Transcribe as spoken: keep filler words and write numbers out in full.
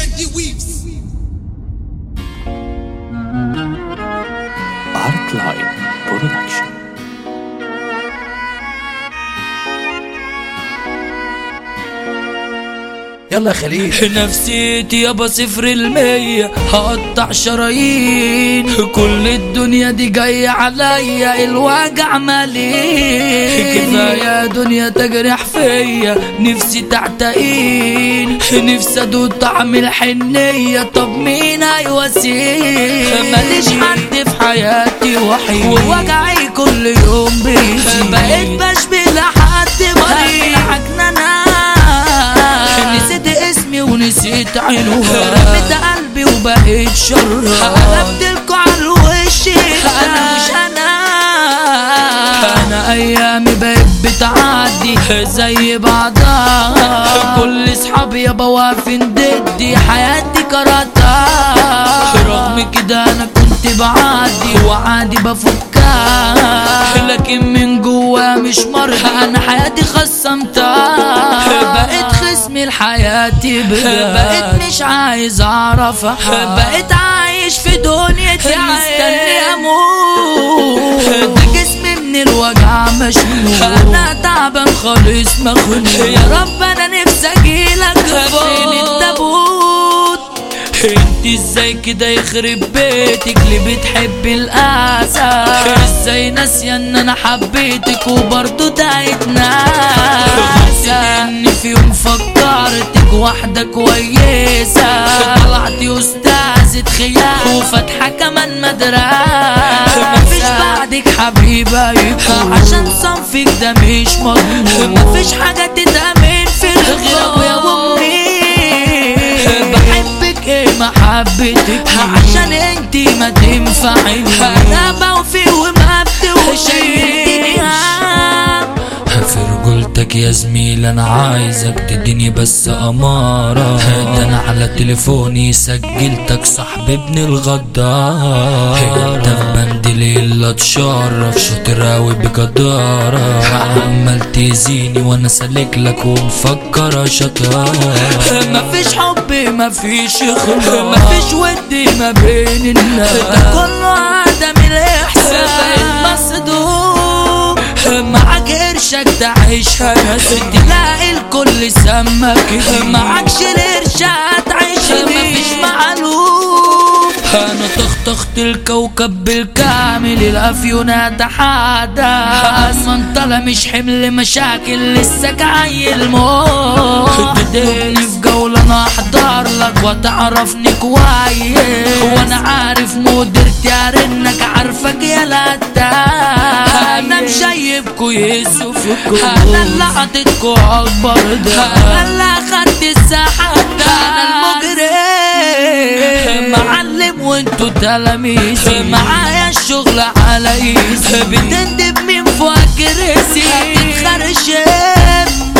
Kenji Weaves. Artline Production. يلا يا خليل. نفسيتي يابا صفر المية، هقطع شرايين، كل الدنيا دي جاية عليا، الوجع مالين، كفاية دنيا تجرح فيا، نفسي تعتقين، نفسي ادوق طعم الحنية، طب مين هيواسيني؟ ماليش حد في حياتي وحيد، ووجعي كل يوم بيزيد، بقيت بشبه لحد مريض، عجنانة نسيت اسمي ونسيت عنواني، رميت قلبي وبقيت شرها، قلبتلكوا على الوش، انا مش انا انا ايامي بقيت بتعدي زي بعضها، كل اصحابي يابا واقفين ضدي، حياتي كرهتها، رغم كده انا كنت بعدي وعادي بفكها، لكن من جوا مش مرضي، انا حياتي خصمتها، بقيت خصمي لحياتي بجد، بقيت مش عايز اعرفها، بقيت عايش في دنيتي مستني اموت، ده جسمي من الوجع مشلول، انا تعبان خالص مخنوق، يا رب انا نفسي اجيلك فين التابوت، انت ازاي كده يخرب بيتك ليه بتحبي الاسى، ازاي ناسيه ان انا حبيتك وبرضه دايت ناسى، اني في يوم فكرتك واحده كويسه، طلعتي استاذة خيال وفاتحه كمان مدرسه، مفيش بعدك حبيبه يكون، عشان صنفك ده مش مضمون، مفيش حاجه تتأمن في الغياب يا امي، بحبك ايه محبتك عشان انتي ما تنفعيني، انا بوفي وما بتوحشيني، في رجولتك يا زميل انا عايزك تديني بس امارة، ده انا على تليفوني سجلتك صاحب ابن الغدار، انت في بند ليلة تشرف شاطر اوي بجدارة، عمال تزيني وانا سالك لك ومفكرة شطارة، مفيش حب مفيش اخلاق، مفيش ود ما بين الناس، ده كله عدم الاحساس، بقيت مصدوم معاك قرشك تعيشها ناس، تلاقي الكل سمك، معاكش القرش هتعيش، مفيش معلوم، انا طخطخت الكوكب بالكامل، الافيون اتحدث، منطلة مش حمل مشاكل لسه جاي الموت، تديني في جولة انا احضر لك وتعرفني كويس، وانا عارف مقدرتي ارنك عارفك يا لتا، انا مشيب كويس وفكو، انا اللي عطيتكو اكبر ده، انا اللي اخدت الساحة، انا المجرم معلم وانتو تلاميذي، معايا الشغل على ايزي، بتندب من فوق كرسي هتتخرشم،